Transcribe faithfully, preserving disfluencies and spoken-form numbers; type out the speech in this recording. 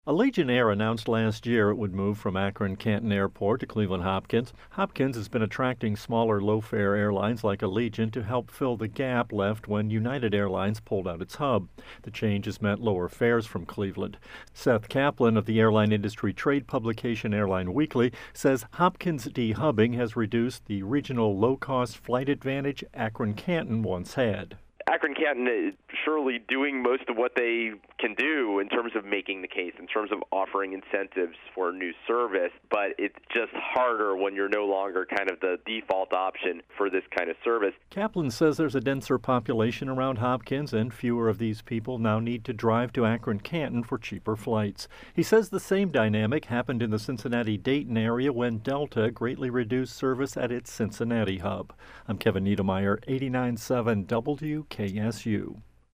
Allegiant Air announced last year it would move from Akron-Canton Airport to Cleveland Hopkins. Hopkins has been attracting smaller low-fare airlines like Allegiant to help fill the gap left when United Airlines pulled out its hub. The change has meant lower fares from Cleveland. Seth Kaplan of the airline industry trade publication Airline Weekly says Hopkins dehubbing has reduced the regional low-cost flight advantage Akron-Canton once had. Akron-Canton is surely doing most of what they can do in terms of making the case, in terms of offering incentives for new service, but it's just harder when you're no longer kind of the default option for this kind of service. Kaplan says there's a denser population around Hopkins, and fewer of these people now need to drive to Akron-Canton for cheaper flights. He says the same dynamic happened in the Cincinnati-Dayton area when Delta greatly reduced service at its Cincinnati hub. I'm Kevin Niedermeyer, eighty-nine point seven W K S U.